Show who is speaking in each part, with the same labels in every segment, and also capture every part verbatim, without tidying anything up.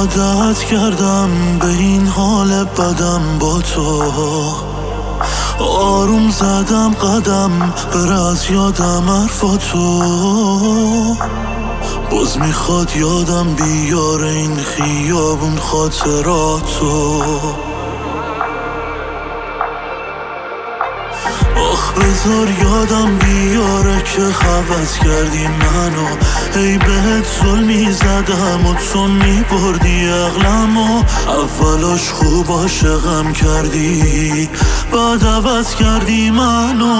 Speaker 1: عادت کردم به این حال بدم با تو. آروم زدم قدم بره از یادم حرفاتو. باز میخواد یادم بیاره این خیابون خاطراتو. آخ بذار یادم بیاره که حوض کردی منو. ای بهت ظلمی زدم و تو میبردی عقلمو. اولاش خوب عاشقم کردی بعد عوض کردی منو.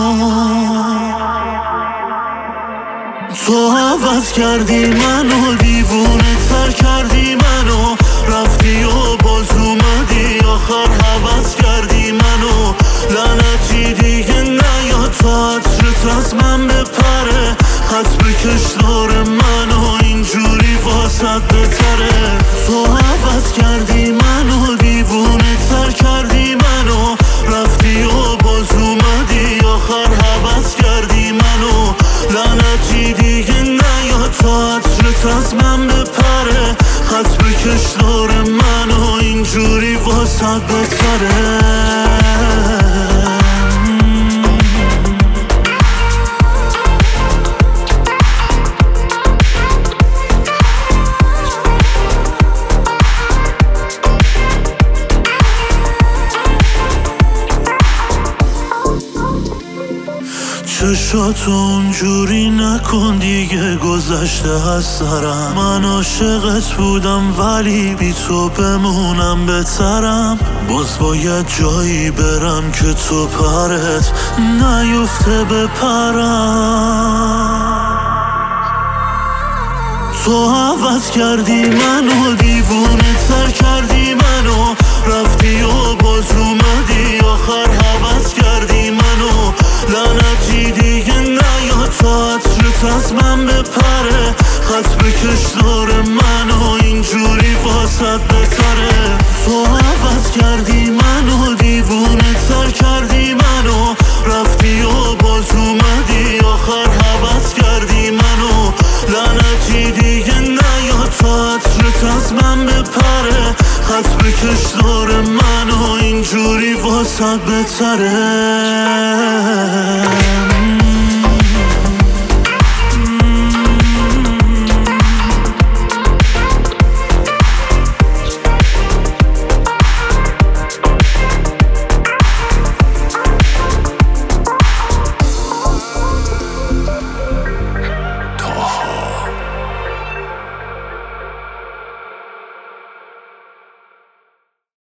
Speaker 1: تو عوض کردی منو، دیوونه تر کردی منو. رفتی و باز اومدی آخر عوض کردی منو. لعنتی دیگه نیا تا عطرت از من بپره. خط بکش دور منو اینجوری واسط بتره. تو عوض کردی منو، دیوونه تر کردی منو. رفتی و باز اومدی آخر عوض کردی منو. لعنتی دیگه نیا تا عطرت از من بپره. خط بکش دور منو اینجوری واسط بتره. چشاتو اونجوری نکن دیگه، گذشته از سرم. من عاشقت بودم ولی بی تو بمونم بهترم. باز باید جایی برم که تو پرت نیفته بپرم. تو عوض کردی منو، دیوونه تر کردی منو. رفتی و باز اومدی آخر عوض کردی منو. لعنتی دیگه نیا تا عطرت از من بپره. خط بکش دور منو اینجوری واسط بتره. تو عوض کردی منو، دیوونه تر کردی منو. رفتی و باز اومدی آخر عوض کردی منو. لعنتی دیگه نیا تا عطرت از من بپره. خط بکش دور منو اینجوری واسط بتره.